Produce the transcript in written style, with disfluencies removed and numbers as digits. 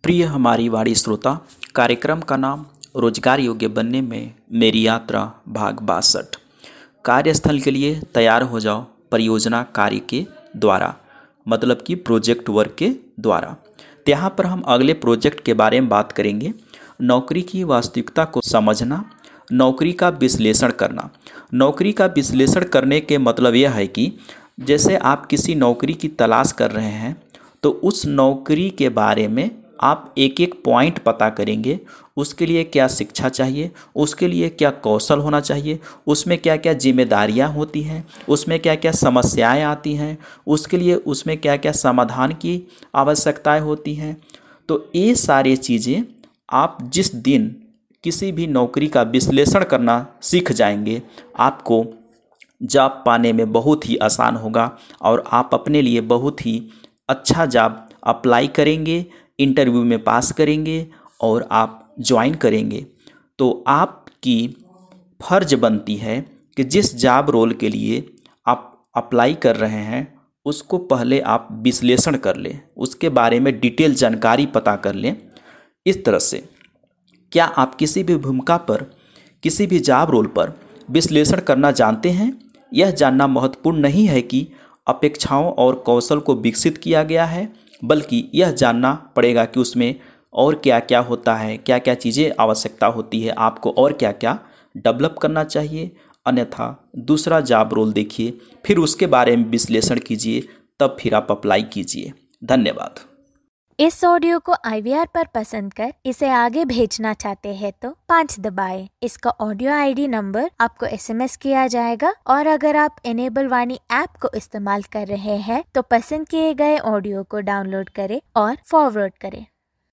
प्रिय हमारी वाणी श्रोता, कार्यक्रम का नाम रोजगार योग्य बनने में मेरी यात्रा भाग 62। कार्यस्थल के लिए तैयार हो जाओ परियोजना कार्य के द्वारा, मतलब कि प्रोजेक्ट वर्क के द्वारा। तो यहाँ पर हम अगले प्रोजेक्ट के बारे में बात करेंगे। नौकरी की वास्तविकता को समझना, नौकरी का विश्लेषण करना। नौकरी का विश्लेषण करने के मतलब यह है कि जैसे आप किसी नौकरी की तलाश कर रहे हैं तो उस नौकरी के बारे में आप एक एक पॉइंट पता करेंगे। उसके लिए क्या शिक्षा चाहिए, उसके लिए क्या कौशल होना चाहिए, उसमें क्या क्या जिम्मेदारियां होती हैं, उसमें क्या क्या समस्याएं आती हैं, उसके लिए उसमें क्या क्या समाधान की आवश्यकताएं होती हैं। तो ये सारी चीज़ें आप जिस दिन किसी भी नौकरी का विश्लेषण करना सीख जाएंगे, आपको जॉब पाने में बहुत ही आसान होगा और आप अपने लिए बहुत ही अच्छा जॉब अप्लाई करेंगे, इंटरव्यू में पास करेंगे और आप ज्वाइन करेंगे। तो आपकी फर्ज बनती है कि जिस जॉब रोल के लिए आप अप्लाई कर रहे हैं उसको पहले आप विश्लेषण कर लें, उसके बारे में डिटेल जानकारी पता कर लें। इस तरह से क्या आप किसी भी भूमिका पर, किसी भी जॉब रोल पर विश्लेषण करना जानते हैं? यह जानना महत्वपूर्ण नहीं है कि अपेक्षाओं और कौशल को विकसित किया गया है, बल्कि यह जानना पड़ेगा कि उसमें और क्या क्या होता है, क्या क्या चीज़ें आवश्यकता होती है, आपको और क्या क्या डेवलप करना चाहिए। अन्यथा दूसरा जॉब रोल देखिए, फिर उसके बारे में विश्लेषण कीजिए, तब फिर आप अप्लाई कीजिए। धन्यवाद। इस ऑडियो को IVR पर पसंद कर इसे आगे भेजना चाहते हैं तो 5 दबाएं। इसका ऑडियो ID नंबर आपको SMS किया जाएगा और अगर आप इनेबल वाणी ऐप को इस्तेमाल कर रहे हैं तो पसंद किए गए ऑडियो को डाउनलोड करें और फॉरवर्ड करें।